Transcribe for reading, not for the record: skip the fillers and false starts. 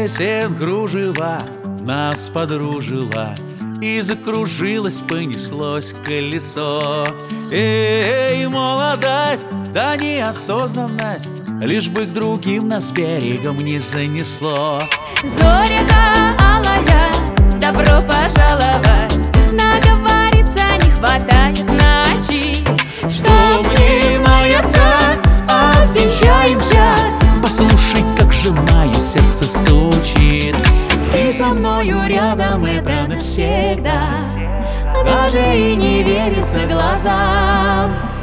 песен кружева нас подружила, и закружилось, понеслось колесо. Эй, молодость, да неосознанность, лишь бы к другим нас берегом не занесло. Зоряка алая, добро пожаловать. Наговориться не хватает ночи, Чтоб не маяться, обвенчаемся. Послушай, как же мое сердце стучит. ты со мною рядом, это навсегда. Даже и не верится глазам.